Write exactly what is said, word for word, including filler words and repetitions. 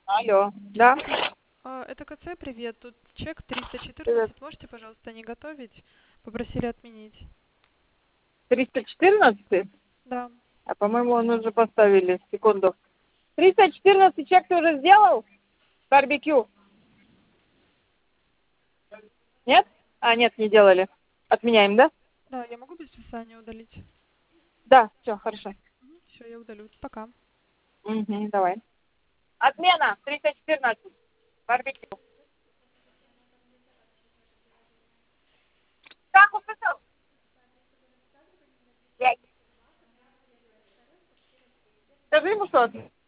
Алло, да? А, Это КЦ, привет. Тут чек триста Привет. четырнадцать. Можете, пожалуйста, не готовить? Попросили отменить. триста четырнадцать? Да. А, по-моему, он уже поставили. Секунду. триста четырнадцать чек ты уже сделал? Барбекю. Нет? А, нет, не делали. Отменяем, да? Да, я могу без списания удалить? Да, все, хорошо. Все, я удалю. Пока. Угу, давай. Отмена. триста четырнадцать. Барбекю. Как услышал? Пять. Скажи ему, что